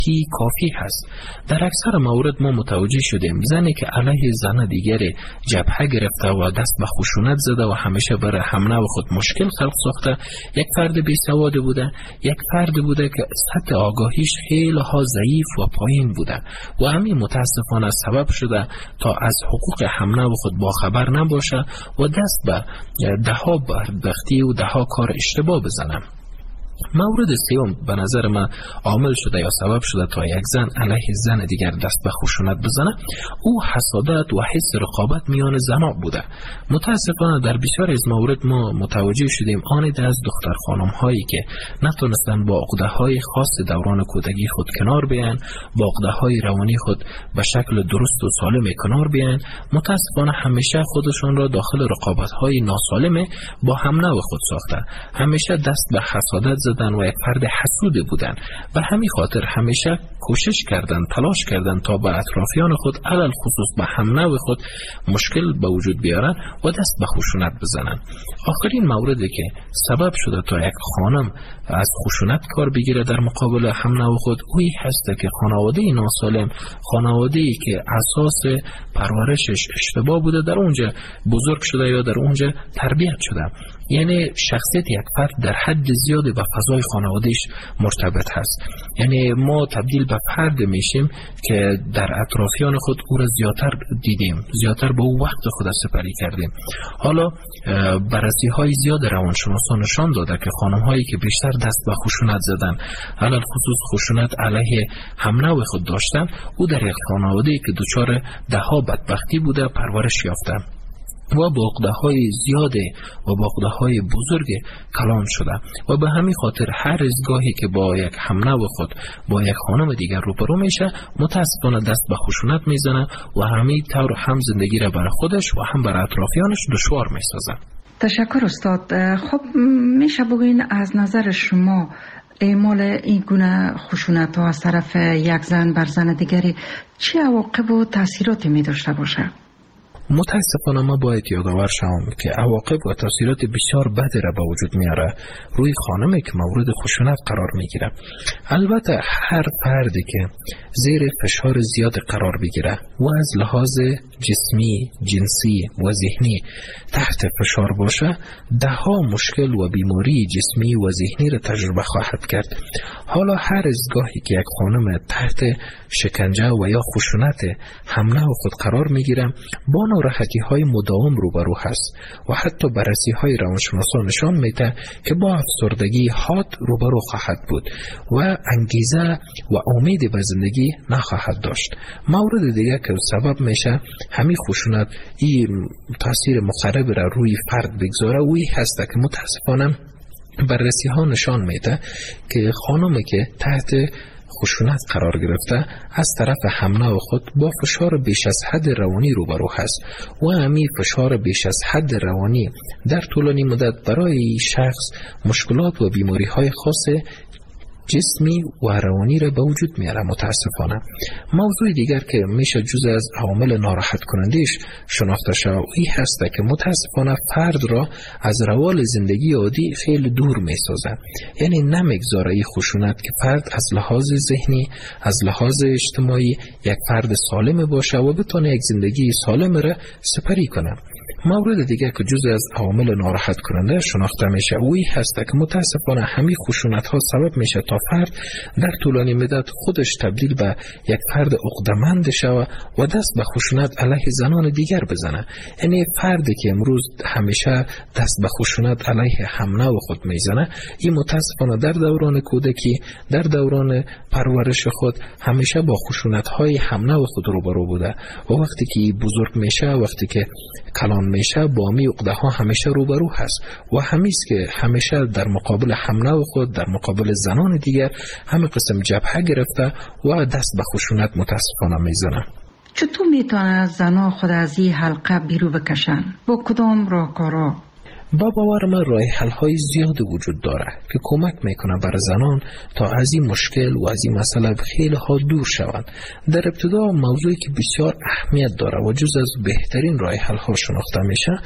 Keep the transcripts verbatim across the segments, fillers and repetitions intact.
وقتی کافی هست. در اکثر موارد ما متوجه شدیم زنی که علیه زن دیگری جبهه گرفته و دست به خشونت زده و همیشه برای حمله و خود مشکل خلق ساخته، یک فرد بی سواد بوده، یک فرد بوده که سطح آگاهیش خیلی ها ضعیف و پایین بوده و همین متاسفانه سبب شده تا از حقوق حمله و خود باخبر نباشه و دست به ده ها بدبختی و ده ها کار اشتباه بزنه. مورد سیوم به نظر من عامل شده یا سبب شده تا یک زن علیه زن دیگر دست به خشونت بزنه، او حسادت و حس رقابت میان زنها بوده. متاسفانه در بسیار از موارد ما متوجه شدیم آنید از دختر خانم هایی که نتونستن با عقده های خاص دوران کودکی خود کنار بیان، با عقده های روانی خود به شکل درست و سالم کنار بیان، متاسفانه همیشه خودشون را داخل رقابت های ناسالم با هم نو خود ساخته، همیشه دست به حسادت زدن و یک فرد حسود بودن و همین خاطر همیشه کوشش کردن، تلاش کردن تا به اطرافیان خود علل خصوص به هم نوع خود مشکل به وجود بیارن و دست به خشونت بزنن. آخرین موردی که سبب شده تا یک خانم از خشونت کار بگیره در مقابل هم نوع خود، اوی هست که خانواده ناسالم، خانواده‌ای که اساس پرورشش اشتباه بوده در اونجا بزرگ شده یا در اونجا تربیت شده. یعنی شخصیت یک فرد در حد زیادی به فضای خانوادهش مرتبط هست. یعنی ما تبدیل به فرد میشیم که در اطرافیان خود او را زیادتر دیدیم، زیادتر به او وقت خود سپری کردیم. حالا بررسی های زیاد روانشناسان نشان داده که خانم هایی که بیشتر دست به خشونت زدن، علل خصوص خشونت علیه هم نوع خود داشتن، او در یک خانواده که دچار ده ها بدبختی بوده پرورش یافته و با عقده‌های زیاد و با عقده‌های بزرگ کلان شده و به همین خاطر هر از گاهی که با یک همنو خود با یک خانم دیگر روبرو میشه متاسفانه دست به خشونت میزنه و همین طور هم زندگی را برای خودش و هم برای اطرافیانش دشوار میسازه. تشکر استاد. خب میشه بگوین از نظر شما اعمال این گونه خشونت ها از طرف یک زن بر زن دیگری چه عواقب و تاثیراتی می داشته باشه؟ متاسفانه ما باید یادآور شوم که عواقب و تاثیرات بسیار بدی را به وجود میاره روی خانمی که مورد خشونت قرار میگیره. البته هر فردی که زیر فشار زیاد قرار بگیره و از لحاظ جسمی، جنسی و ذهنی تحت فشار باشه، ده ها مشکل و بیماری جسمی و ذهنی را تجربه خواهد کرد. حالا هر از گاهی که یک خانم تحت شکنجه و یا خشونت حمله خود قرار میگیره با ناراحتی های مداوم روبرو هست و حتی بررسی های روانشناسان نشان میده که با افسردگی حاد روبرو خواهد بود و انگیزه و امیدی به زندگی نخواهد داشت. مورد دیگه که سبب میشه همین خشونت این تاثیر مخرب را روی فرد بگذاره اوی هست که متاسفانه بررسی ها نشان میده که خانمی که تحت خشونت قرار گرفته از طرف همنوع خود با فشار بیش از حد روانی روبرو هست و همین فشار بیش از حد روانی در طولانی مدت برای شخص مشکلات و بیماری های خاص جسمی و روانی را به وجود میاره. متاسفانه موضوع دیگر که میشه جز از عوامل ناراحت کنندش شناخته شود این هست که متاسفانه فرد را از روال زندگی عادی خیلی دور میسازه. یعنی نمیگذاره این خشونت که فرد از لحاظ ذهنی، از لحاظ اجتماعی یک فرد سالم باشه و بتونه یک زندگی سالم را سپری کنه. مورد دیگه که جزء از عوامل ناراحت کننده شناخته میشه اوی هست که متاسفانه همین خشونت ها سبب میشه تا فرد در طولانی مدت خودش تبدیل به یک فرد عقده‌مند شود و دست به خشونت علیه زنان دیگر بزنه. یعنی فردی که امروز همیشه دست به خشونت علیه همنوع خود میزنه این متاسفانه در دوران کودکی، در دوران پرورش خود همیشه با خشونت های همنوع خود روبرو بوده و وقتی که بزرگ میشه، وقتی که کلان میشه با می عقده ها همیشه روبرو هست و همیست که همیشه در مقابل همنوع خود، در مقابل زنان دیگر همه قسم جبهه گرفته و دست به خشونت متاسفانه میزنه. چطور میتونه زنها خود از این حلقه بیرو بکشن؟ با کدام راهکارها؟ با باور من راه حل های زیاد وجود داره که کمک میکنه بر زنان تا از این مشکل و از این مسئله خیلی ها دور شوند. در ابتدا موضوعی که بسیار اهمیت داره و جز از بهترین راه حل ها شناخته میشه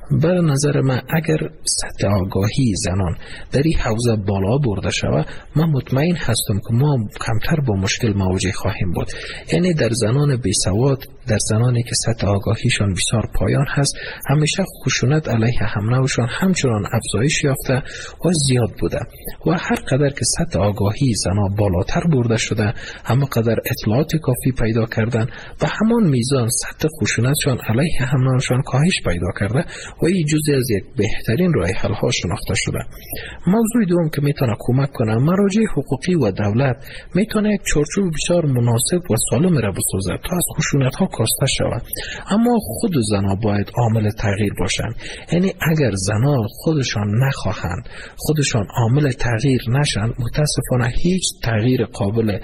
بر نظر من اگر سطح آگاهی زنان در این حوزه بالا برده شود، من مطمئن هستم که ما کمتر با مشکل مواجه خواهیم بود. یعنی در زنان بیسواد، در زنانی که سطح آگاهیشان بسیار پایان هست، همیشه خشونت علیه هم نوعشان همچنان افزایش یافته و زیاد بوده و هر قدر که سطح آگاهی زنان بالاتر برده شده، همه قدر اطلاعات کافی پیدا کردن و همان میزان سطح خشونتشان علیه هم نوعشان کاهش پیدا کرده و این جزئی از یک بهترین راه حل ها شناخته شده. موضوع دوم که میتونه کمک کنه، مراجع حقوقی و دولت میتونه یک چارچوب بسیار مناسب و سالم را بسازه تا از خشونت ها کاسته شود. اما خود زنها باید عامل تغییر باشند. یعنی اگر زنها خودشان نخواهند، خودشان عامل تغییر نشن، متاسفانه هیچ تغییر قابل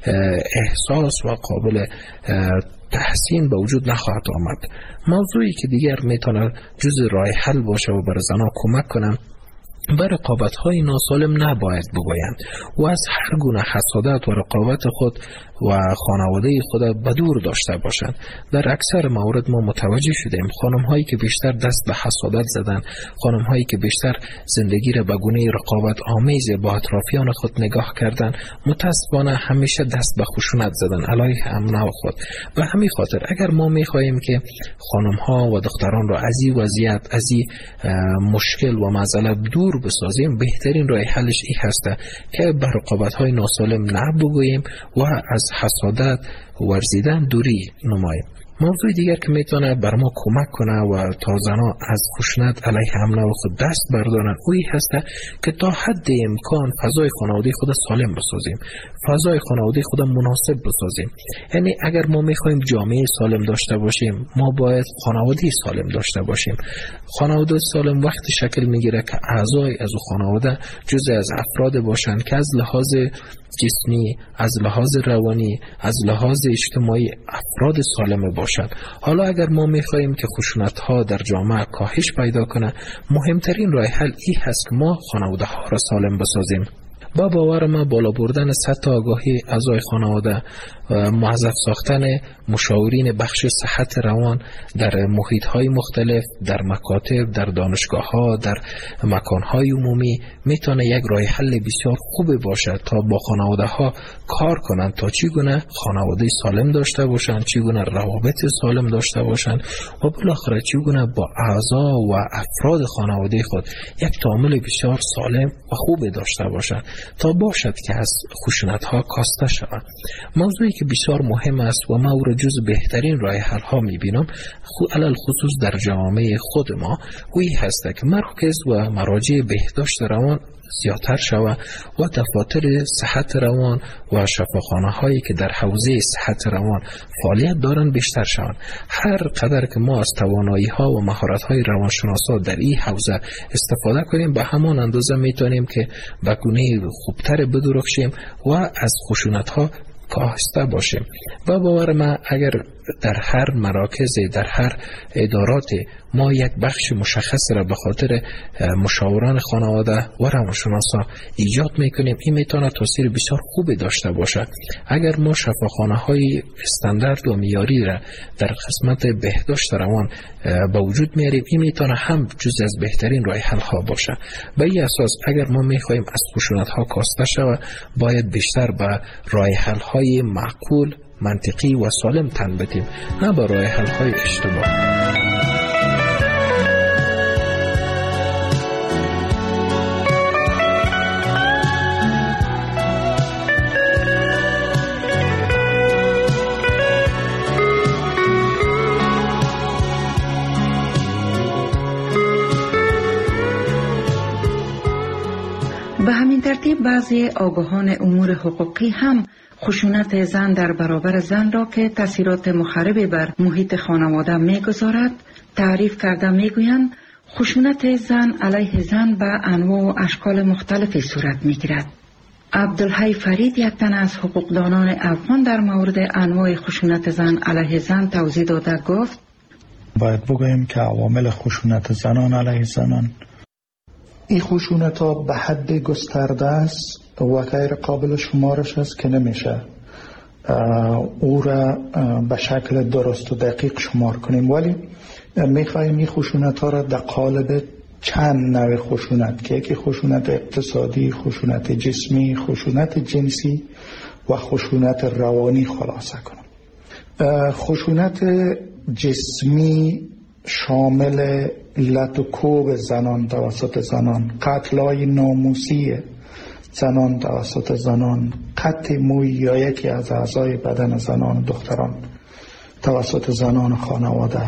احساس و قابل تحسین به وجود نخواهد آمد. موضوعی که دیگر میتونه جز راه حل باشه و برای زنها کمک کنم، بر رقابت‌های ناسالم نباید بگویند و از هر گونه حسادت و رقابت خود و خانواده خود به دور داشته باشند. در اکثر موارد ما متوجه شدیم خانم‌هایی که بیشتر دست به حسادت زدند، خانم‌هایی که بیشتر زندگی را به گونه رقابت آمیز با اطرافیان خود نگاه کردند، متأسفانه همیشه دست به خشونت زدند علیه هم‌نوع خود. و همین خاطر اگر ما می‌خواهیم که خانم‌ها و دختران را از این وضعیت، از این مشکل و معضله دور بسازیم، بهترین راه حلش این هسته که به رقابت‌های ناسالم نبگوییم و از حسادت ورزیدن دوری نماییم. موضوع دیگر که میتونه بر ما کمک کنه و تا زنها از خشونت علیه هم نوع خود دست بردارن، اوی هسته که تا حد امکان فضای خانواده خود سالم بسازیم، فضای خانواده خود مناسب بسازیم. یعنی اگر ما میخوایم جامعه سالم داشته باشیم، ما باید خانواده سالم داشته باشیم. خانواده سالم وقتی شکل میگیره که اعضای از خانواده جزء از افراد باشند که از لحاظ جسمی، از لحاظ روانی، از لحاظ اجتماعی افراد سالم باشند. حالا اگر ما میخواهیم که خشونت ها در جامعه کاهش پیدا کنه، مهمترین راه حل این هست که ما خانواده ها را سالم بسازیم. با باور ما بالا بردن سطح آگاهی اعضای خانواده، موظف ساختن مشاورین بخش صحت روان در محیط های مختلف، در مکاتب، در دانشگاه ها، در مکان های عمومی میتونه یک راه حل بسیار خوب باشه تا با خانواده ها کار کنند تا چگونه خانواده سالم داشته باشند، چگونه روابط سالم داشته باشند و بالاخره چگونه با اعضا و افراد خانواده خود یک تعامل بسیار سالم و خوب داشته باشند تا باشد که از خشونت ها کاسته شوند. موضوعی که بسیار مهم است و ما او را جز بهترین راه حل ها میبینم، علل خصوص در جامعه خود ما، وی هست که مراکز و مراجع بهداشت روان زیادتر شود و دفاتر صحت روان و شفاخانه هایی که در حوزه صحت روان فعالیت دارند بیشتر شوند. هر قدر که ما از توانایی ها و مهارت های روانشناسا در این حوزه استفاده کنیم، به همان اندازه میتونیم که به گونه خوبتر بدرخشیم و از خشونت ها کاهسته باشیم. و باور من اگر در هر مراکز، در هر ادارات ما یک بخش مشخص را به خاطر مشاوران خانواده و روانشناسا ایجاد میکنیم، این میتونه تاثیر بسیار خوبی داشته باشه. اگر ما شفاخانه های استاندارد و معیاری را در قسمت بهداشت روان به وجود میاریم، این میتونه هم جز از بهترین راه حل ها باشه. به این اساس اگر ما میخوایم از خشونت ها کاسته شود، باید بیشتر به راه حل های معقول، منطقی و سالم تن بدیم، نه به راه حل های اشتباه. به همین ترتیب بعضی آگاهان امور حقوقی هم خشونت زن در برابر زن را که تاثیرات مخربی بر محیط خانواده می‌گذارد تعریف کرده می‌گویند خشونت زن علیه زن به انواع و اشکال مختلفی صورت می‌گیرد. عبدالحی فرید، یک تن از حقوقدانان افغان، در مورد انواع خشونت زن علیه زن توضیح داده گفت: باید بگوییم که عوامل خشونت زنان علیه زنان، این خشونت ها به حد گسترده است و غیر قابل شمارش است که نمیشه او را به شکل درست و دقیق شمار کنیم، ولی میخوایم این خشونت ها را در قالب چند نوع خشونت که یکی خشونت اقتصادی، خشونت جسمی، خشونت جنسی و خشونت روانی خلاصه کنم. خشونت جسمی شامل لط و کوب زنان توسط زنان، قتل‌های ناموسی زنان توسط زنان، قطع موی یا یکی از اعضای بدن زنان و دختران توسط زنان خانواده،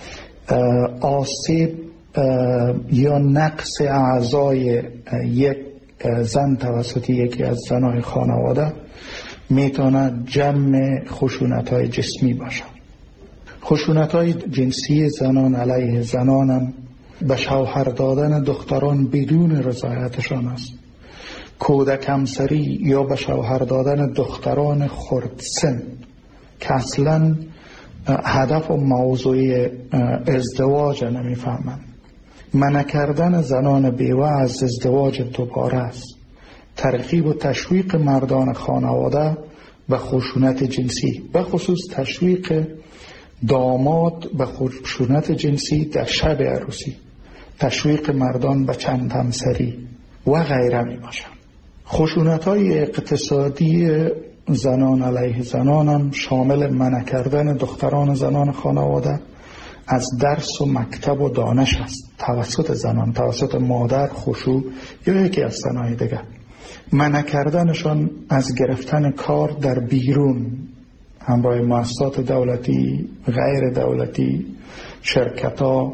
آسیب یا نقص اعضای یک زن توسط یکی از زنان خانواده میتونه جمع خشونت‌های جسمی باشه. خشونت‌های جنسی زنان علیه زنان هم به شوهر دادن دختران بدون رضایتشان است. کودک همسری یا به شوهر دادن دختران خردسن که اصلا هدف و موضوع ازدواج نمیفهمند. منع کردن زنان بیوه از ازدواج دوباره است. ترغیب و تشویق مردان خانواده به خشونت جنسی، به خصوص تشویق داماد به خشونت جنسی در شب عروسی، تشویق مردان به چند همسری و غیره می باشند. خشونت‌های اقتصادی زنان علیه زنان هم شامل منع کردن دختران زنان خانواده از درس و مکتب و دانش است توسط زنان، توسط مادر، خشوع یا یکی از زنای دیگر. منع کردنشان از گرفتن کار در بیرون همراه مؤسسات دولتی، غیر دولتی، شرکت‌ها،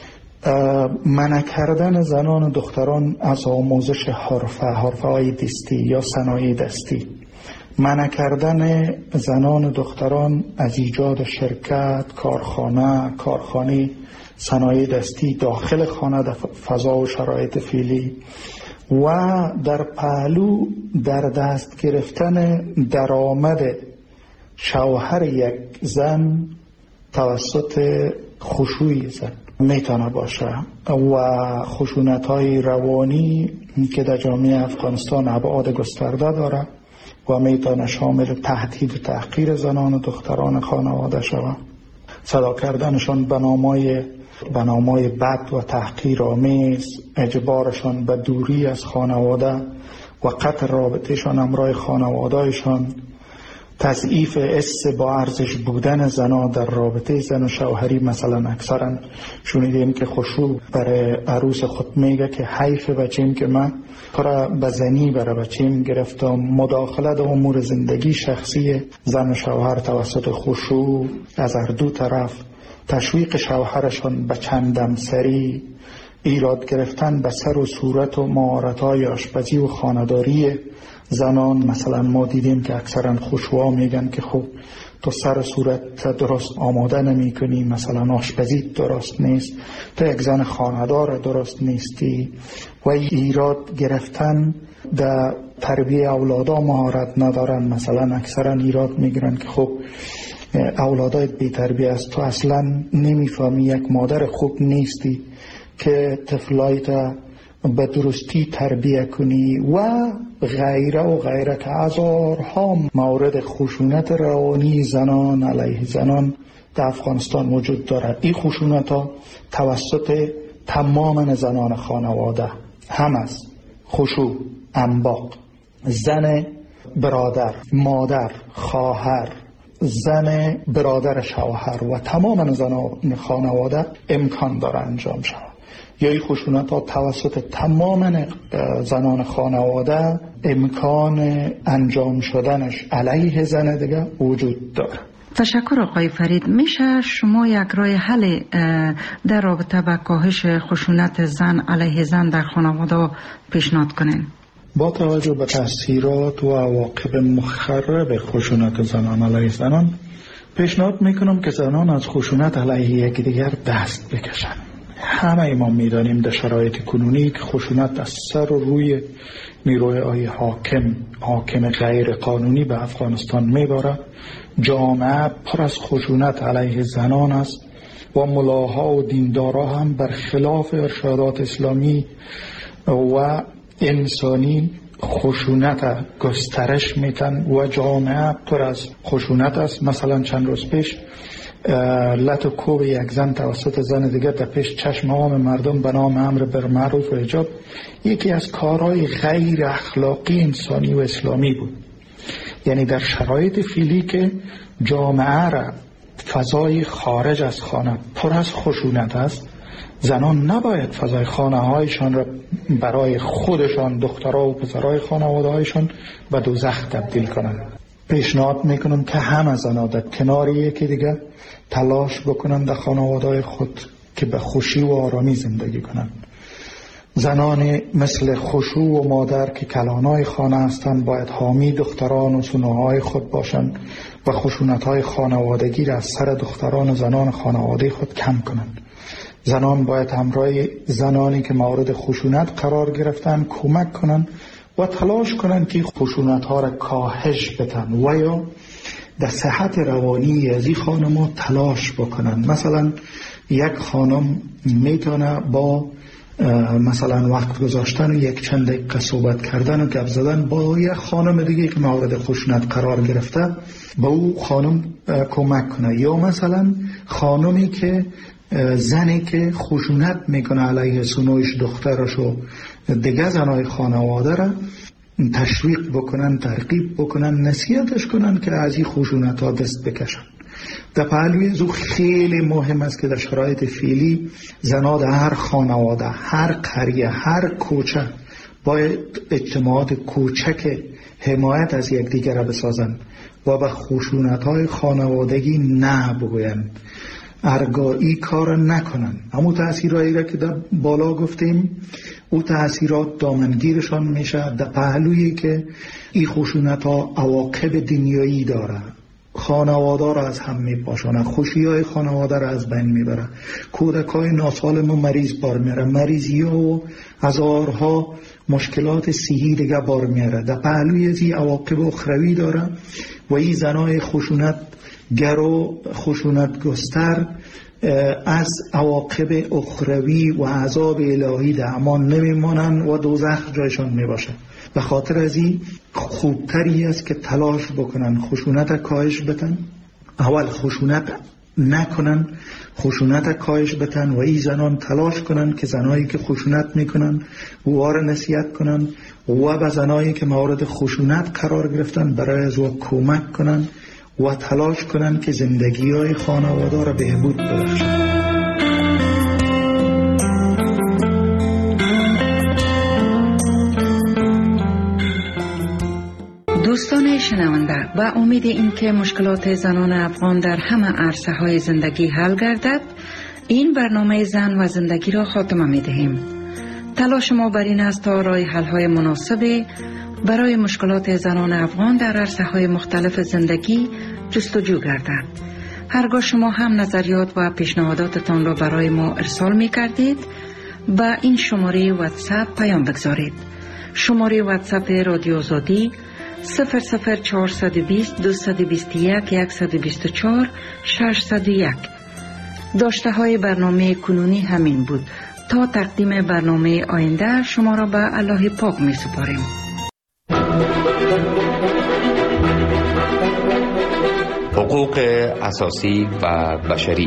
منع کردن زنان و دختران از آموزش حرفه، حرفه های دستی یا صنایع دستی، منع کردن زنان و دختران از ایجاد شرکت، کارخانه، کارخانه صنایع دستی داخل خانه در فضا و شرایط فعلی و در پهلو در دست گرفتن درآمد شوهر یک زن توسط خشوع زن میتونه باشه و خشونت‌های روانی که در جامعه افغانستان ابعاد گسترده داره و میتونه شامل تهدید و تحقیر زنان و دختران خانواده شود، صدا کردنشان به نامای به نامای بد و تحقیر آمیز، اجبارشان به دوری از خانواده و قطع رابطهشان همراه خانوادهشان، تضعیف حس با ارزش بودن زنا در رابطه زن و شوهری. مثلا اکثرا شنیدیم که خشوع برای عروس خود میگه که حیف بچیم که من کار به زنی برای بچیم گرفتم. مداخله در امور زندگی شخصی زن و شوهر توسط خشوع از هر دو طرف، تشویق شوهرشان به چندم سری، ایراد گرفتن به سر و صورت و مهارت‌های آشپزی و خانه‌داری زنان. مثلا ما دیدیم که اکثرا خشوعا میگن که خب تو سر صورت درست آماده نمی کنی، مثلا آشپزی درست نیست، تو یک زن خانه‌دار درست نیستی و ایراد گرفتن در تربیه اولادا مهارت ندارن. مثلا اکثرا ایراد میگیرن که خب اولادایت بی تربیه است، تو اصلا نمیفهمی، یک مادر خوب نیستی که طفلایت به درستی تربیه کنی و غیره و غیره که هزارها مورد خشونت روانی زنان علیه زنان در افغانستان وجود دارد. این خشونت ها توسط تمام زنان خانواده هم است. خشوع، انباق، زن برادر، مادر، خواهر، زن برادر شوهر و تمام زنان خانواده امکان داره انجام شود. یا این خشونت ها توسط تمام زنان خانواده امکان انجام شدنش علیه زن دیگه وجود داره. تشکر آقای فرید. میشه شما یک راه حل در رابطه با کاهش خشونت زن علیه زن در خانواده پیشنهاد کنین؟ با توجه به تاثیرات و عواقب مخرب خشونت زنان علیه زنان پیشنهاد میکنم که زنان از خشونت علیه یکدیگر دست بکشن. همه ما میدانیم در شرایط کنونی که خشونت از سر و روی نیروهای حاکم حاکم غیر قانونی به افغانستان میباره. جامعه پر از خشونت علیه زنان است و ملاها و دیندارا هم برخلاف ارشادات اسلامی و انسانی خشونت گسترش میتن و جامعه پر از خشونت است. مثلا چند روز پیش لط و کوب یک زن توسط زن دیگر در پیش چشم عام مردم به نام امر بالمعروف و حجاب یکی از کارهای غیر اخلاقی انسانی و اسلامی بود. یعنی در شرایط فعلی که جامعه را فضای خارج از خانه پر از خشونت است، زنان نباید فضای خانه هایشان را برای خودشان، دخترها و پسرهای خانواده هایشان به دوزخ تبدیل کنند. پیشنهاد میکنم که همه زنان در کنار یکی دیگر تلاش بکنند در خانواده های خود که به خوشی و آرامی زندگی کنند. زنان مثل خشوع و مادر که کلانای خانه هستند باید حامی دختران و سنوهای خود باشند و خشونت‌های خانوادگی را از سر دختران و زنان خانواده خود کم کنند. زنان باید همراه زنانی که مورد خشونت قرار گرفتن کمک کنند و تلاش کنند که خشونت‌ها را کاهش بدن و یا در صحت روانی از این خانم‌ها تلاش بکنند. مثلا یک خانم میتونه با مثلا وقت گذاشتن و یک چند دقیقه صحبت کردن و گپ زدن با یک خانم دیگه که مورد خشونت قرار گرفته با او خانم کمک کنه، یا مثلا خانمی که زنی که خشونت میکنه علیه سنویش دخترش و دیگه زنای خانواده را تشویق بکنن، ترغیب بکنن، نصیحتش کنن که از این خشونت ها دست بکشن. در پهلوی زو خیلی مهم است که در شرایط فعلی زنان در هر خانواده، هر قریه، هر کوچه باید اجتماعات کوچک حمایت از یکدیگر را بسازند و به خشونت های خانوادگی نه بگویند، ارگایی کار نکنن. همون تأثیرهایی را که در بالا گفتیم او تأثیرات دامنگیرشان میشه در پهلویی که این خشونت ها عواقب دنیایی داره، خانواده را از هم میپاشانه، خوشی های خانواده را از بین میبره، کودک های ناسالم و مریض بار میاره، مریضی ها و هزارها مشکلات صحی دیگه بار میاره. در پهلوی از این عواقب اخروی داره و این زنای خشونت گر و خشونت گستر از عواقب اخروی و عذاب الهی در امان نمیمانن و دوزخ جایشان میباشه. به خاطر از این خوبتری است که تلاش بکنن خشونت کاهش بتن، اول خشونت نکنن، خشونت کاهش بتن و این زنان تلاش کنن که زنایی که خشونت میکنن وار نصیحت کنن و به زنایی که مورد خشونت قرار گرفتن برای از او کمک کنن و تلاش کنن که زندگی های خانواده را بهبود ببخشن. دوستان شنونده، با امید اینکه مشکلات زنان افغان در همه عرصه های زندگی حل گردد، این برنامه زن و زندگی را خاتمه می دهیم. تلاش ما بر این است تا راه حل های مناسب برای مشکلات زنان افغان در عرصه های مختلف زندگی جستجو گردد. هرگاه شما هم نظریات و پیشنهاداتتان را برای ما ارسال می کردید، با این شماره واتساپ پیام بگذارید. شماره واتساپ رادیو آزادی صفر صفر چهارصد و بیست دویست و بیست و یک صد و بیست و چهار ششصد و یک. داشته های برنامه کنونی همین بود. تا تقدیم برنامه آینده شما را به الله پاک می سپاریم. حقوق اساسی و بشری.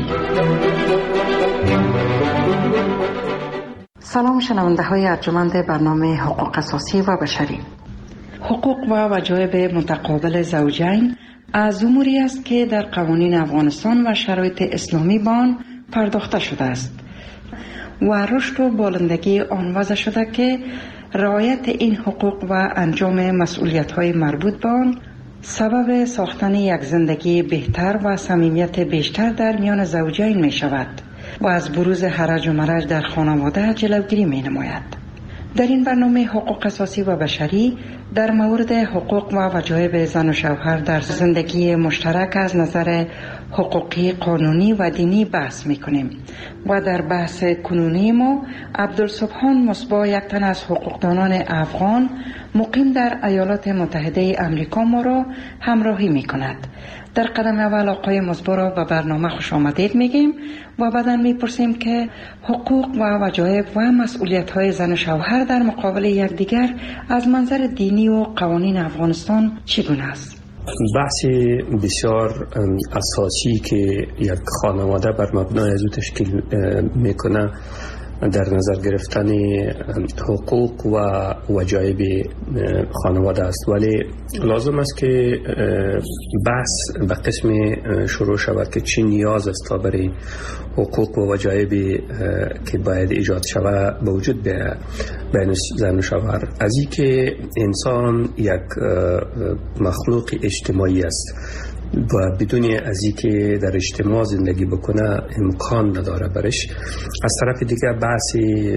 سلام شنونده های ارجمند برنامه حقوق اساسی و بشری. حقوق و وجایب متقابل زوجین از اموری است که در قوانین افغانستان و شرایط اسلامی با آن پرداخته شده است و رشد و بالندگی آن وضع شده که رعایت این حقوق و انجام مسئولیت‌های مربوط به آن سبب ساختن یک زندگی بهتر و صمیمیت بیشتر در میان زوجین می شود و از بروز هرج و مرج در خانواده جلوگیری می نماید. در این برنامه حقوق اساسی و بشری در مورد حقوق و وجایب زن و شوهر در زندگی مشترک از نظر حقوقی، قانونی و دینی بحث می‌کنیم و در بحث کنونی ما عبدالسبحان مصباح، یک تن از حقوقدانان افغان، مقیم در ایالات متحده امریکا ما را همراهی می کند. در قدم اول آقای مصباح را به برنامه خوش آمدید میگیم و بعدا میپرسیم که حقوق و وجایب و مسئولیت های زن و شوهر در مقابل یکدیگر از منظر دینی و قوانین افغانستان چگونه است؟ بحث بسیار اساسی که یک خانواده بر مبنای از او تشکیل میکنه در نظر گرفتن حقوق و وجایب خانواده است، ولی لازم است که بحث به قسم شروع شود که چی نیاز است تا برای حقوق و وجایب که باید ایجاد شود به وجود بیاید بین زن و شوهر. از این که انسان یک مخلوق اجتماعی است و بدون از اینکه در اجتماع زندگی بکنه امکان نداره برش. از طرف دیگر بحث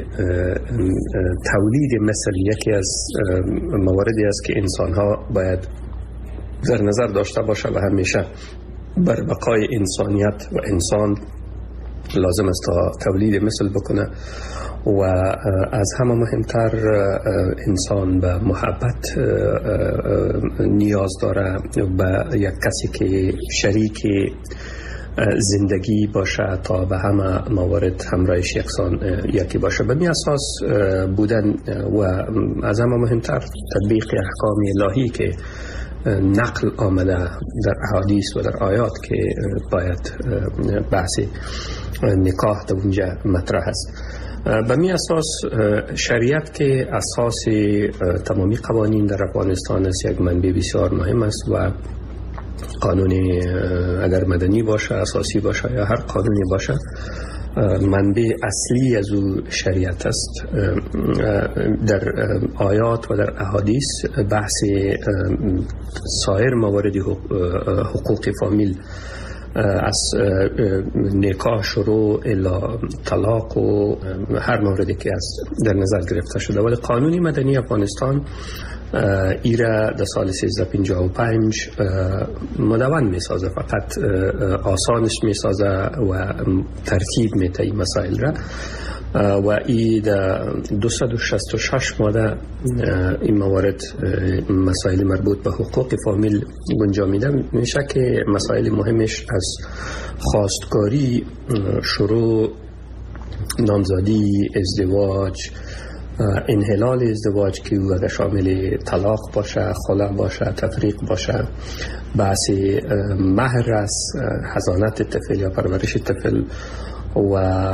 تولید مثل یکی از مواردی است که انسان ها باید در نظر داشته باشه و همیشه بر بقای انسانیت و انسان لازم است تا تولید مثل بکنه و از همه مهمتر انسان به محبت نیاز داره به یک کسی که شریک زندگی باشه تا به همه موارد همراهش یکسان یکی باشه. به می اساس بودن و از همه مهمتر تطبیق احکام الهی که نقل آمده در احادیث و در آیات که باید بحث نکاح در اونجا مطرح است. به می اساس شریعت که اساس تمامی قوانین در افغانستان است یک منبع بسیار مهم است و قانون اگر مدنی باشه، اساسی باشه یا هر قانونی باشه، منبع اصلی از او شریعت است. در آیات و در احادیث بحث سایر موارد حقوق فامیل از نکاح شروع الی طلاق و هر موردی که از در نظر گرفته شده، ولی قانون مدنی افغانستان ایره در سال سیزده پنجاه و پنج مدون می سازه، فقط آسانش می سازه و ترتیب می ته این مسائل را و ای در دویست و شصت و شش ماده این موارد مسائل مربوط به حقوق فامیل گنجانیده میشه که مسائل مهمش از خواستگاری، شروع، نامزدی، ازدواج، انحلال ازدواج که او شامل طلاق باشه، خلع باشه، تفریق باشه، بحث مهر است، حضانت طفل یا پرورش طفل و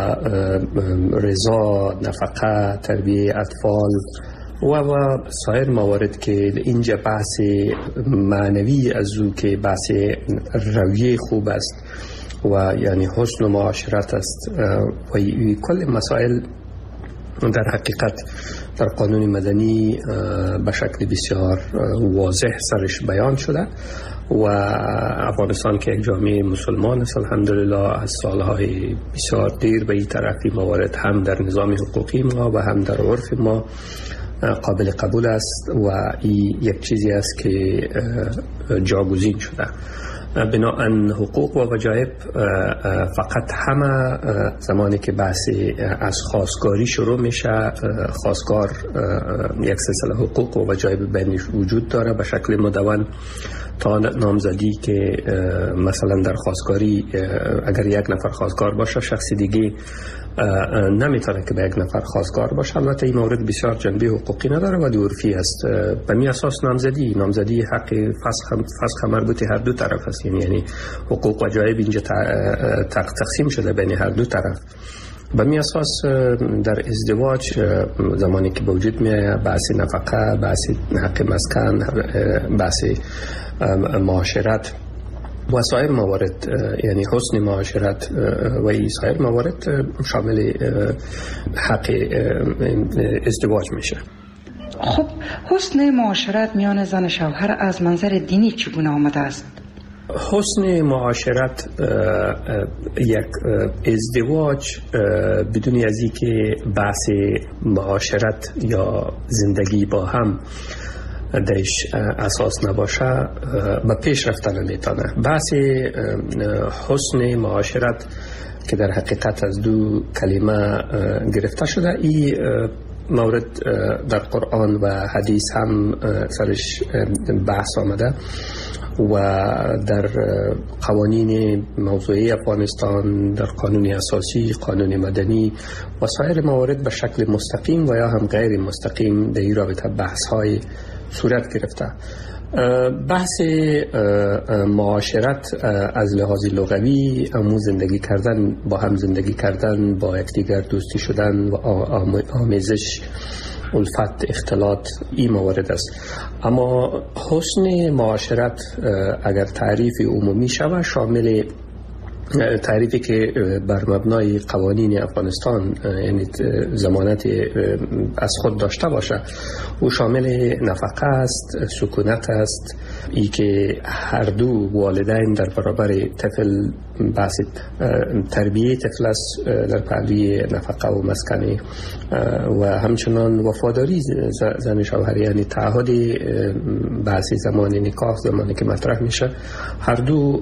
رضا، نفقه، تربیه اطفال و و سایر موارد که اینجا بحث معنوی از او که بحث رویه خوب است و یعنی حسن و معاشرت است و کل مسائل در حقیقت در قانون مدنی به شکل بسیار واضح سرش بیان شده و افغانستان که یک جامعه مسلمان است الحمدلله از سالهای بسیار دیر به این طرفی موارد هم در نظام حقوقی ما و هم در عرف ما قابل قبول است و این یک چیزی است که جاگزین شده. بنابراین حقوق و وجایب فقط همه زمانی که بحث از خواستگاری شروع میشه، خواستگار یک سلسله حقوق و وجایب بینش وجود داره به شکل مدون تا نامزدی که مثلا در خواستگاری اگر یک نفر خواستگار باشه شخص دیگه نمیتونه که به یک نفر خواستگار باشه. البته این مورد بسیار جنبه حقوقی نداره ولی عرفی است. به می اساس نامزدی نامزدی حق فسخ فسخ مربوط هر دو طرف است، یعنی حقوق و وجایب اینجا تقسیم شده بین هر دو طرف. به می اساس در ازدواج زمانی که به وجود میاد بحث نفقه، بحث حق مسکن، بحث معاشرت و سایر موارد یعنی حسن معاشرت و این سایر موارد شامل حق ازدواج میشه. خب حسن معاشرت میان زن و شوهر از منظر دینی چگونه آمده است؟ حسن معاشرت یک ازدواج بدون از اینکه بحث معاشرت یا زندگی با هم درش اساس نباشه به پیش رفتن نمیتونه. بحث حسن معاشرت که در حقیقت از دو کلمه گرفته شده، این مورد در قرآن و حدیث هم سرش بحث آمده و در قوانین موضوعی افغانستان، در قانون اساسی، قانون مدنی و سایر موارد به شکل مستقیم و یا هم غیر مستقیم در این رابطه بحث های صورت گرفته. بحث معاشرت از لحاظ لغوی امو زندگی کردن، با هم زندگی کردن، با یکدیگر دوستی شدن و آمیزش، الفت، اختلاط، این موارد است. اما حسن معاشرت اگر تعریف عمومی شود، شامل تعریفی که بر مبنای قوانین افغانستان یعنی ضمانت از خود داشته باشه، او شامل نفقه است، سکونت است، ای که هر دو والدین در برابر طفل بحث تربیه طفل است در پهلوی نفقه و مسکن و همچنان وفاداری زن شوهر، یعنی تعهد بحث زمان نکاح، زمانی که مطرح میشه، هر دو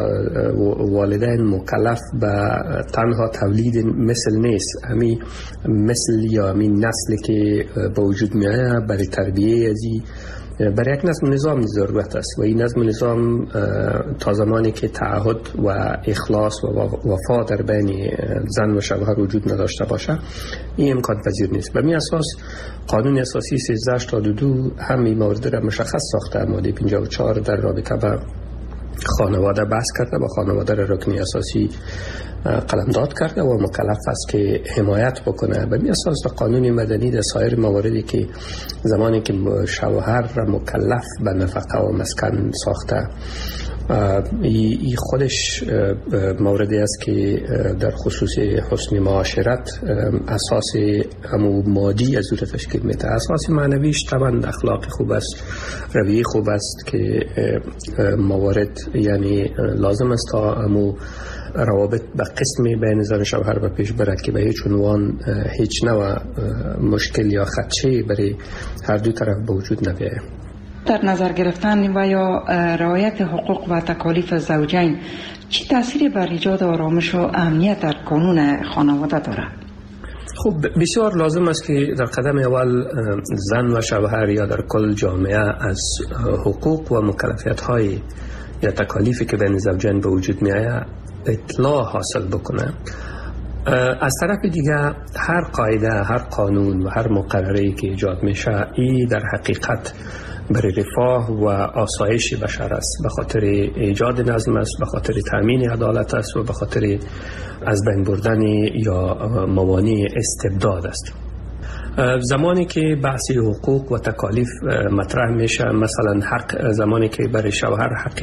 والدین مکلف به تنها تولید مثل نیست، همین مثل یا همین نسلی که با وجود میایه برای تربیه ازی برای یک نظم نظام ضرورت است و این نظم نظام تا زمانی که تعهد و اخلاص و وفا در بین زن و شوهر وجود نداشته باشه، این امکان پذیر نیست. به می اساس قانون اساسی سیزده هشتاد و دو همین موارد را مشخص ساخته. ماده پنجاه و چهار در رابطه با خانواده بحث کرده و خانواده را رکن اساسی قلمداد کرده و مکلف است که حمایت بکنه. به اساس قانون مدنی در سایر مواردی که زمانی که شوهر را مکلف به نفقه و مسکن ساخته، این خودش موردی است که در خصوص حسن معاشرت اساس همو مادی از او تشکیل میده. اساس معنویش طبعا اخلاق خوب است، رویه خوب است که موارد یعنی لازم است تا همو روابط به قسم بین زن شوهر به پیش برد که به هیچ عنوان هیچ نوع مشکل یا خدشه برای هر دو طرف به وجود نبیاید. در نظر گرفتن و یا رعایت حقوق و تکالیف زوجین چه تأثیری بر ایجاد آرامش و امنیت در قانون خانواده دارد؟ خب بسیار لازم است که در قدم اول زن و شوهر یا در کل جامعه از حقوق و مکلفیت های یا تکالیفی که بین زوجین به وجود می آید اطلاع حاصل بکنه. از طرف دیگه هر قاعده، هر قانون و هر مقرری که ایجاد میشه، این در حقیقت برای رفاه و آسایش بشر است، به خاطر ایجاد نظم است، به خاطر تامین عدالت است و به خاطر از بین بردن یا موانع استبداد است. زمانی که بحث حقوق و تکالیف مطرح میشه، مثلا حق زمانی که برای شوهر حق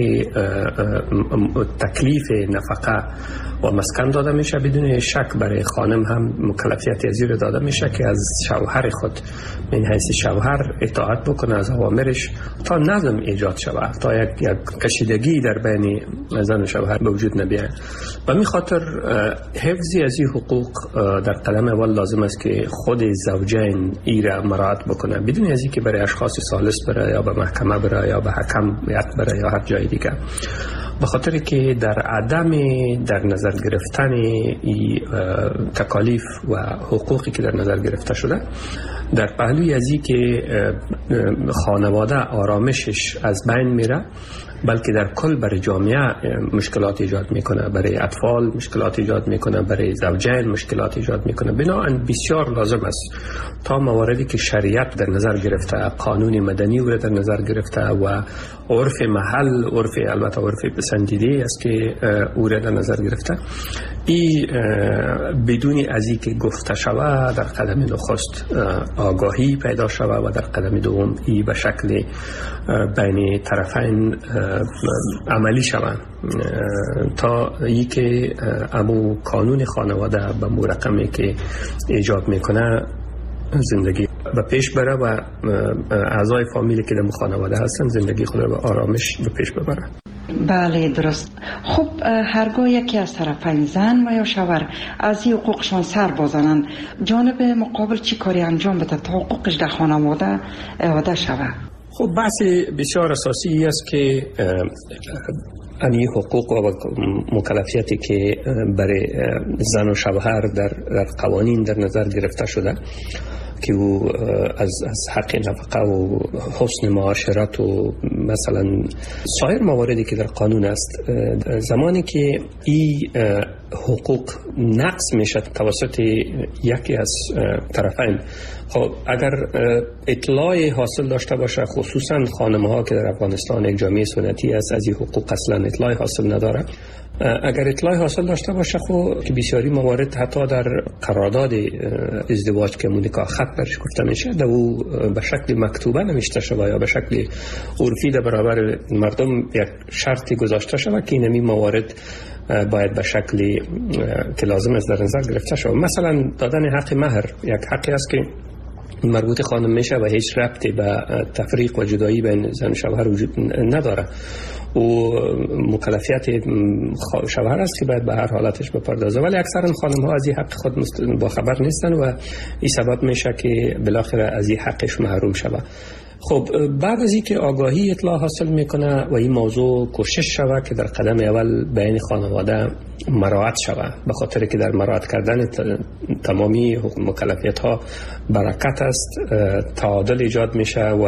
تکلیف نفقه و مسکن داده میشه، بدون شک برای خانم هم مکلفیت ازیر داده میشه که از شوهر خود من حیث شوهر اطاعت بکنه از اوامرش تا نظم ایجاد شود، تا یک, یک کشیدگی در بین زن و شوهر به وجود نبیاید. و می خاطر حفظی از این حقوق در قدم اول لازم است که خود زوجین ای را مراعات بکنه، بدون از اینکه برای اشخاص ثالث بره یا به محکمه بره یا به حکم بره یا هر جای دیگه، به خاطر که در عدم در نظر گرفتن ای تکالیف و حقوقی که در نظر گرفته شده، در پهلوی ازی که خانواده آرامشش از بین میره، بلکه در کل برای جامعه مشکلات ایجاد میکنه، برای اطفال مشکلات ایجاد میکنه، برای زوجین مشکلات ایجاد میکنه. بنابراین بسیار لازم است تا مواردی که شریعت در نظر گرفته، قانون مدنی رو در نظر گرفته و عرف محل، عرف البته عرف پسندیده است که او را در نظر گرفته، ای بدون از این که گفته شود در قدم نخست آگاهی پیدا شود و در قدم دوم ای به شکل بین طرفین عملی شود تا ای که امو قانون خانواده به مو رقمی که ایجاد میکنه زندگی به پیش بره و اعضای فامیلی که در خانواده هستن زندگی خود رو به آرامش به پیش ببره. بله درست. خب هرگاه یکی از طرفین زن و یا شوهر از این حقوقشان سر بازنند، جانب مقابل چی کاری انجام بده تا حقوقش در خانواده اعاده شود؟ خب بحث بسیار اساسی است که این حقوق و مکلفیتی که برای زن و شوهر در, در قوانین در نظر گرفته شده که او از از حق نفقه و حسن معاشرت و مثلا سایر مواردی که در قانون است، زمانی که این حقوق نقض میشد توسط یکی از طرفین، خب اگر اطلاع حاصل داشته باشه، خصوصا خانم‌ها که در افغانستان یک جامعه سنتی است، از این حقوق اصلا اطلاع حاصل نداره، اگر اطلاع حاصل داشته باشه، خب که بسیاری موارد حتی در قرارداد ازدواج که مونیکا خط برش گفته میشه، در او به شکل مکتوبه نوشته شده یا به شکل عرفی در برابر مردم یک شرطی گذاشته شده که این موارد باید به شکلی که لازم است در نظر گرفته شود. مثلا دادن حق مهر یک حقی است که مربوط خانم میشه و هیچ ربطی به تفریق و جدایی بین زن و شوهر وجود نداره و مکلفیت شوهر است که باید به هر حالتش بپردازه، ولی اکثرا خانم ها از این حق خود با خبر نیستن و این سبب میشه که بالاخره از این حقش محروم شود. خب بعد از اینکه آگاهی اطلاع حاصل میکنه و این موضوع کوشش شود که در قدم اول بین خانواده مراعات شود، به خاطر که در مراعات کردن تمامی مکلفیت ها برکت است، تعادل ایجاد میشه و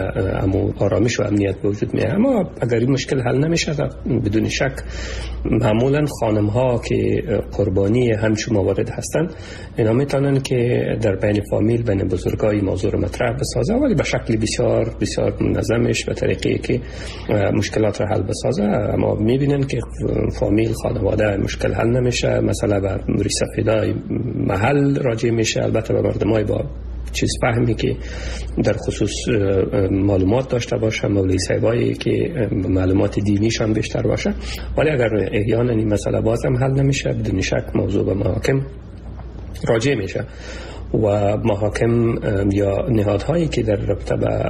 آرامش و امنیت به وجود میاد. اما اگر این مشکل حل نمیشه، بدون شک معمولا خانم ها که قربانی همچون موارد هستند، اینا میتونن که در بین فامیل، بین بزرگای موضوع مطرح بسازه، ولی به شکل بسیار بسیار منظمش به طریقی که مشکلات را حل بسازه. اما میبینن که فامیل، خانواده مشکل حل نمیشه، مثلا به ریسفیدای محل راجع میشه، البته به مردمای با چیز فهمی که در خصوص معلومات داشته باشه، مولوی صاحبایی که معلومات دینیشان بیشتر باشه، ولی اگر احیانا این مسئله بازم حل نمیشه، بدون شک موضوع به محاکم راجع میشه و محاکم یا نهادهایی که در رابطه به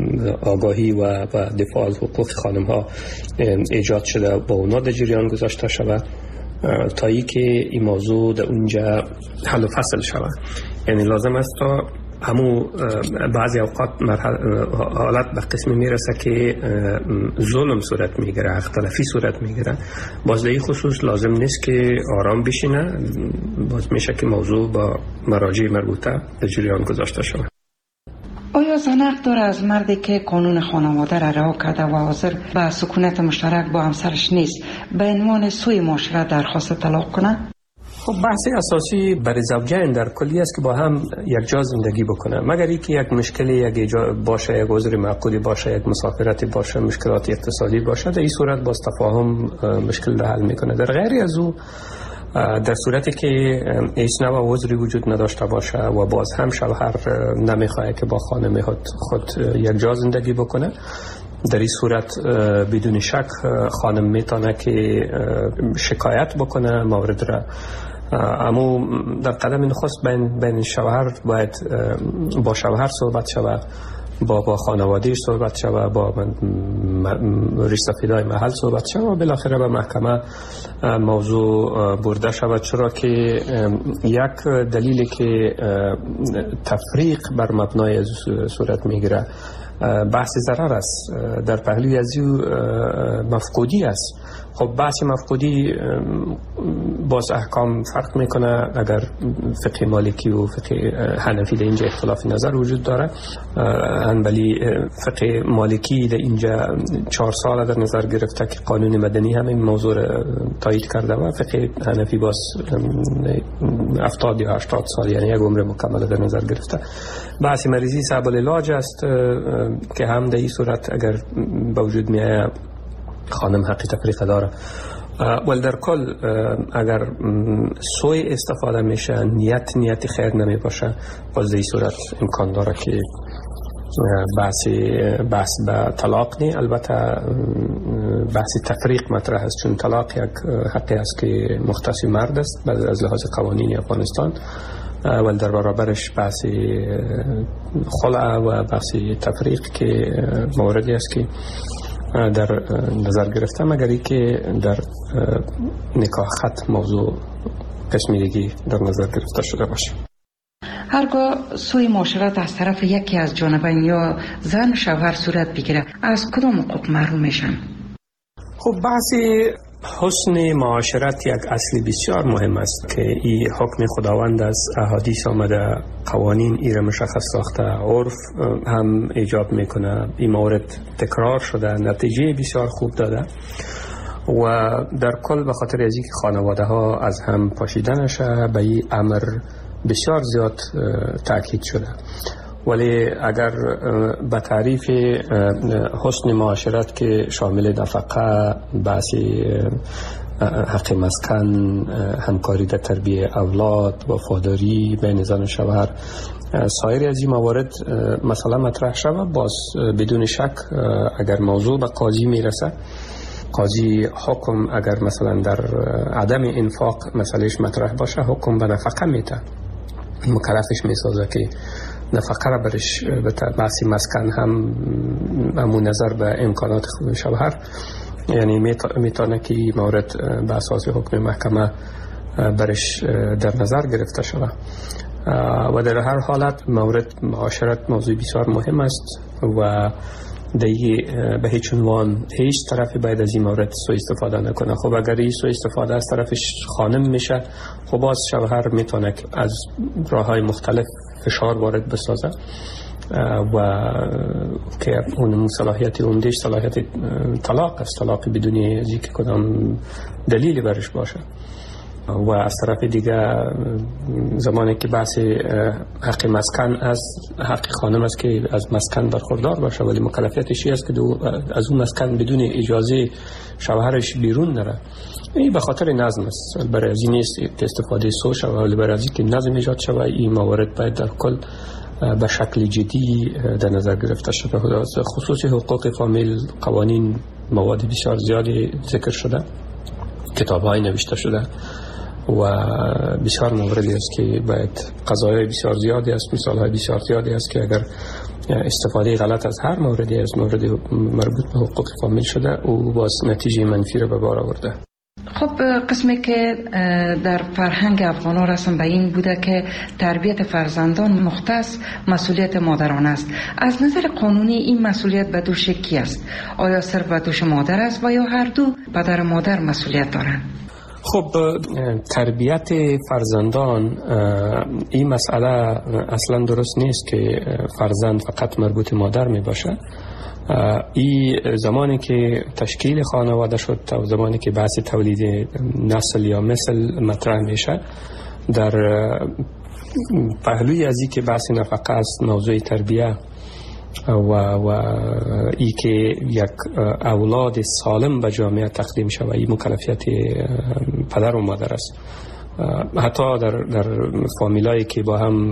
آگاهی و دفاع از حقوق خانم ها ایجاد شده با اونا در جریان گذاشته شود تا ای که این موضوع در اونجا حل و فصل شود. یعنی لازم است تا همو بعضی اوقات حالت به قسمی میرسه که ظلم صورت میگیره، حق تلفی صورت میگیره، باز در این خصوص لازم نیست که آرام بشینه، باز میشه که موضوع با مراجع مربوطه به جریان گذاشته شود. آیا زن حق داره از مردی که قانون خانواده را رها کرده و حاضر به سکونت مشترک با همسرش نیست به عنوان سوی معاشرت درخواست طلاق کنه؟ خب بحث اساسی برای زوجین در کلی است که با هم یک جا زندگی بکنه، مگر اینکه یک مشکلی یک باشه، یک عذر معقولی باشه، یک مسافرتی باشه، مشکلات اقتصادی باشه، در این صورت باز تفاهم مشکل را حل میکنه. در غیر از او، در صورتی که هیچ نوع عذری وجود نداشته باشه و باز هم شوهر نمیخواد که با خانم خود یک جا زندگی بکنه، در این صورت بدون شک خانم میتونه که شکایت بکنه مورد را. اما در قدم نخست بین بین شوهر باید با شوهر صحبت شود، با با خانوادهش صحبت شود، با ریسافیدای محل صحبت شود و بالاخره به محکمه موضوع برده شود، چرا که یک دلیلی که تفریق بر مبنای صورت میگیره بحث ضرر است، در پهلوی از او مفقودی است. خب بحث مفقودی باز احکام فرق میکنه، اگر فقه مالکی و فقه حنفی در اینجا اختلاف نظر وجود داره، ولی فقه مالکی در اینجا چهار سال در نظر گرفته که قانون مدنی هم این موضوع تایید کرده و فقه حنفی باز هفتاد یا هشتاد سال، یعنی یک عمر مکمل در نظر گرفته. بحث مریضی صعب العلاج است که هم در این صورت اگر با وجود میایه خانم حقی تفریق داره. ولی در کل اگر سوی استفاده میشه، نیت نیت خیر نمی باشه، باز در این صورت امکان داره که بحث بحث به طلاق نی. البته بحث تفریق مطرح است، چون طلاق یک حقی است که مختص مرد است از لحاظ قوانین افغانستان، ولی در برابرش بحث خلع و بحث تفریق که موردی است که در نظر گرفته، مگری که در نکاح خط موضوع قسمی دیگی در نظر گرفته شده باشه. هرگاه سوی معاشرت از طرف یکی از جانبین یا زن شوهر صورت بگیره، از کدام حقوق محروم میشن؟ خب بحث حسن معاشرت یک اصل بسیار مهم است که این حکم خداوند از احادیث آمده، قوانین ای را مشخص ساخته، عرف هم ایجاب میکنه. این مورد تکرار شده، نتیجه بسیار خوب داده و در کل به خاطر از اینکه خانواده ها از هم پاشیده نشه به این امر بسیار زیاد تاکید شده. ولی اگر به تعریف حسن معاشرت که شامل نفقه، بحثی حق مسکن، همکاری در تربیت اولاد، وفاداری بین زن و شوهر، سایر از این موارد مثلا مطرح شود، باز بدون شک اگر موضوع به قاضی میرسه، قاضی حکم اگر مثلا در عدم انفاق مسئلهش مطرح باشه، حکم به نفقه میده، مکلفش میسازه که نفقه را برش به بحثی مسکن هم همون نظر به امکانات شوهر، یعنی میتونه که مورد به اساس حکم محکمه برش در نظر گرفته شود. و در هر حالت مورد معاشرت موضوع بسیار مهم است و دیگه به هیچ عنوان هیچ طرفی باید از این مورد سوء استفاده نکنه. خب اگر این سوء استفاده از طرفش خانم میشه، خب باز شوهر میتونه از راههای مختلف فشار وارد بسازه و که اون صلاحیت عمدهش صلاحیت طلاق است، طلاق بدون از اینکه کدام دلیلی برش باشه. و از طرف دیگه زمانی که بحث حق مسکن از حق خانم است که از مسکن برخوردار باشه، ولی مکلفیتش است که از اون مسکن بدون اجازه شوهرش بیرون نره. این به خاطر نظم است، برای از این نیست که استفاده سو شود، ولی برای از این که نظم ایجاد شود. این موارد باید در کل به شکل جدی در نظر گرفته شده. خصوصی حقوق فامیل، قوانین، مواد بسیار زیادی ذکر شده، کتاب‌های نوشته شده و بسیار موردی است که باید قضایای بسیار زیادی است، مثال‌های بسیار زیادی است که اگر استفاده غلط از هر موردی از مورد مربوط به حقوق فامیل شده او باز نتیجه منفی را به بار آورده. خب قسمی که در فرهنگ افغان‌ها رسم به این بوده که تربیت فرزندان مختص مسئولیت مادران است. از نظر قانونی این مسئولیت به دوش کی است؟ آیا صرف به دوش مادر است و یا هر دو پدر و مادر مسئولیت دارند؟ خب تربیت فرزندان این مسئله اصلا درست نیست که فرزند فقط مربوط مادر می باشه. این زمانی که تشکیل خانواده شد و زمانی که بحث تولید نسل یا مثل مطرح میشه، در پهلوی از این که بحث نفقه است، موضوع تربیه و و ای که یک اولاد سالم به جامعه تقدیم شود، این مکلفیت پدر و مادر است. حتی در در فامیلایی که با هم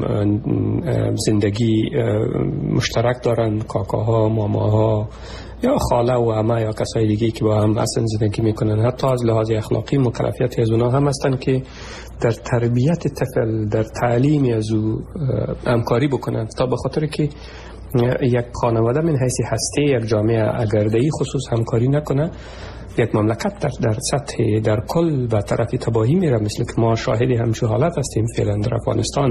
زندگی مشترک دارن، کاکاها، ماماها یا خاله و عمه یا کسای دیگه که با هم اصلا زندگی میکنن، حتی از لحاظ اخلاقی مکلفیت از اونها هم هستن که در تربیت طفل، در تعلیم از او همکاری بکنن، تا به خاطر که یک خانواده من حیث هسته یک جامعه اگر در این خصوص همکاری نکنه، یک مملکت در در سطح در کل به طرف تباهی میره، مثل که ما شاهدی همچون حالت هستیم فعلا در افغانستان.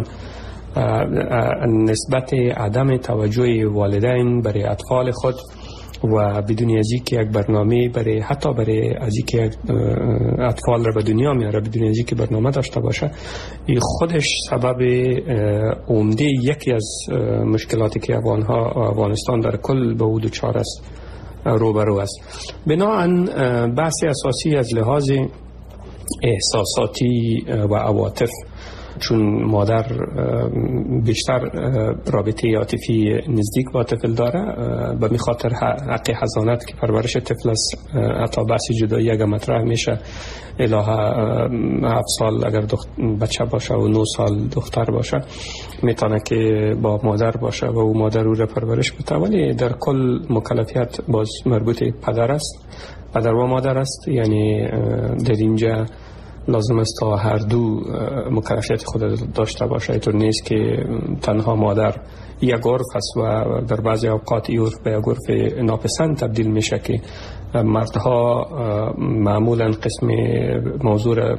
نسبت عدم توجه والدین برای اطفال خود و بدون از اینکه یک برنامه برای حتی برای از اینکه اطفال را به دنیا میاره بدون از اینکه برنامه داشته باشه، این خودش سبب عمده یکی از مشکلاتی که افغانها افغانستان در کل به او دچار است روبرو است. بنابراین بحث اساسی از لحاظ احساساتی و عواطف، چون مادر بیشتر رابطه عاطفی نزدیک با طفل داره، به می خاطر حق حضانت که پرورش طفل است، حتی بحث جدایی اگر مطرح میشه الهه هفت سال اگر بچه باشه و نه سال دختر باشه میتونه که با مادر باشه و او مادر او را پرورش بده، ولی در کل مکلفیت باز مربوط پدر است، پدر و مادر است. یعنی در اینجا لازم است تا هر دو مکلفیت خود داشته باشه. اینطور نیست که تنها مادر یک عرف است و در بعضی اوقات این عرف به یک عرف ناپسند تبدیل میشه که مردها معمولا قسم موضوع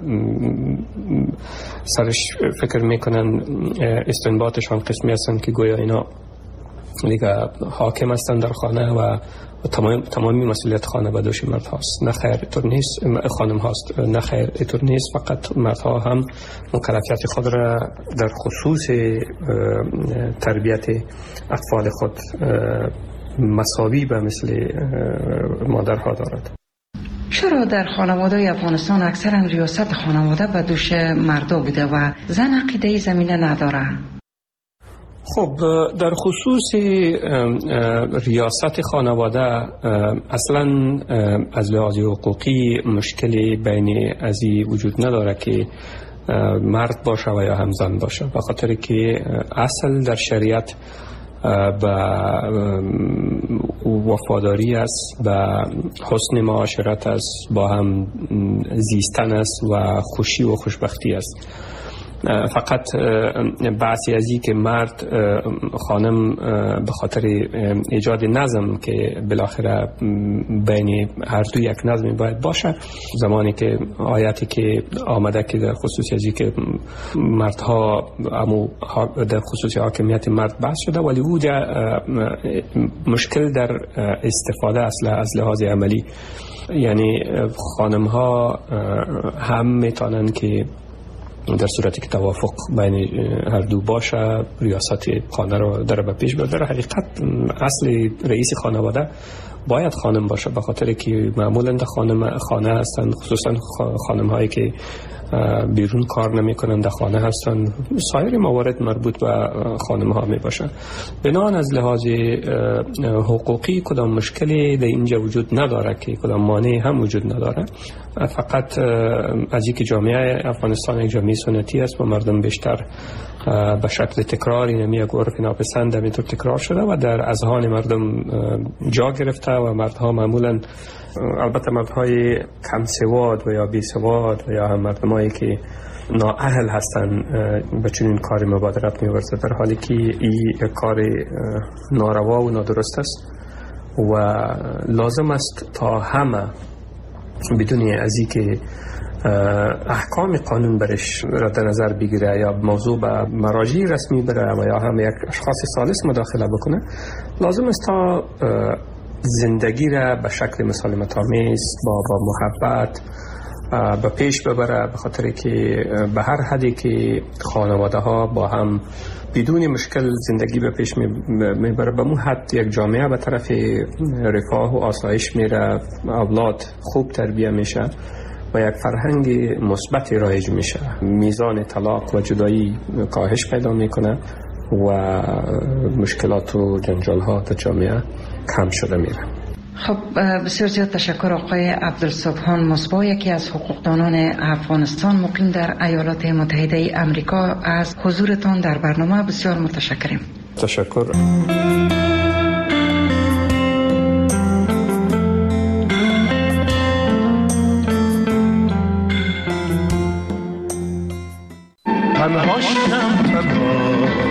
سرش فکر میکنن، استنباطشان قسمی هستند که گویا اینا دیگه حاکم هستند در خانه و تمام تمامی مسئولیت خانواده‌اش مرد هاست. نه خیر اینطور نیست، خانم هاست. نه خیر اینطور نیست، فقط مردها هم مکلفیت خود را در خصوص تربیت اطفال خود مساوی به مثل مادرها دارد. چرا در خانواده افغانستان اکثرا ریاست خانواده به دوش مردا بوده و زن عقیده زمینه نداره؟ خب در خصوص ریاست خانواده اصلا از لحاظ حقوقی مشکلی بین ازی وجود نداره که مرد باشه و یا هم زن باشه، به خاطر که اصل در شریعت به وفاداری است، به حسن معاشرت است، با هم زیستن است و خوشی و خوشبختی است. فقط بحثی از این که مرد خانم به خاطر ایجاد نظم که بالاخره بین هر دو یک نظمی باید باشه، زمانی که آیاتی که آمده که در خصوص از این که مردها امو در خصوص حاکمیت مرد بحث شده، ولی او مشکل در استفاده اصلا از لحاظ عملی، یعنی خانم ها هم میتونن که در صورتی که توافق بین هر دو باشه ریاست خانه رو در به پیش ببره. حقیقت اصل رئیس خانواده باید خانم باشه، به خاطر که معمولا در خانم خانه هستند، خصوصا خانم هایی که بیرون کار نمی کنند در خانه هستند. سایر موارد مربوط به خانم ها می باشند. بنابراین از لحاظ حقوقی کدام مشکلی در اینجا وجود نداره که کدام مانعی هم وجود نداره. فقط از اینکه جامعه افغانستان یک جامعه سنتی است و مردم بیشتر به شکل تکراری نمی یک عرف ناپسند همینطور تکرار شده و در اذهان مردم جا گرفته و مردها معمولا، البته مردهای کم سواد و یا بی سواد و یا هم مردمایی که نااهل هستن به چنین کاری مبادرت می‌ورزد، در حالی که این کار ناروا و نادرست است و لازم است تا همه بدون از اینکه احکام قانون برش را در نظر بگیره یا موضوع به مراجع رسمی بره و یا هم یک اشخاص ثالث مداخله بکنه، لازم است تا زندگی را به شکل مسالمت آمیز با با محبت به پیش ببره، به خاطر که به هر حدی که خانواده ها با هم بدون مشکل زندگی به پیش میبره، به مو حد یک جامعه به طرف رفاه و آسایش میره، اولاد خوب تربیه میشه و یک فرهنگ مثبت رایج میشه، میزان طلاق و جدایی کاهش پیدا میکنه و مشکلات و جنجال ها در جامعه کم شده میره. خب بسیار زیاد تشکر آقای عبدالصبحان مصباح، یکی از حقوقدانان افغانستان مقیم در ایالات متحده امریکا، از حضورتان در برنامه بسیار متشکریم. تشکر. تنها شدم، تنها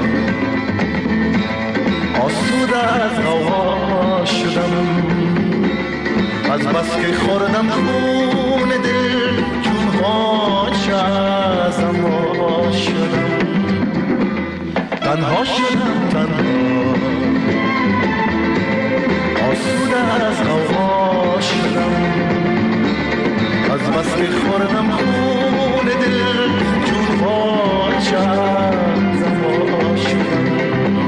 آسوده از غوغا شدم، از بس که خوردم خون دل چون غاچه ازم وا شدم. تنها شدم، تنها آسوده از غوغا شدم، از بس که خوردم خون دل چون غاچه ازم وا شدم.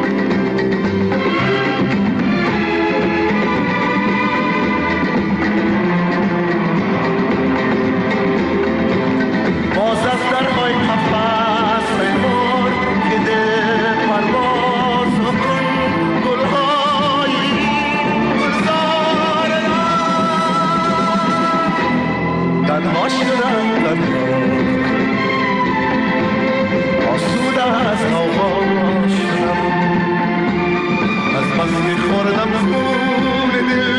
باز از درهای قفس ببار که دل پرواز کن، گلهای گلزار تنها شدم، تنها آسوده از غوغا شدم، از بس که خوردم خون دل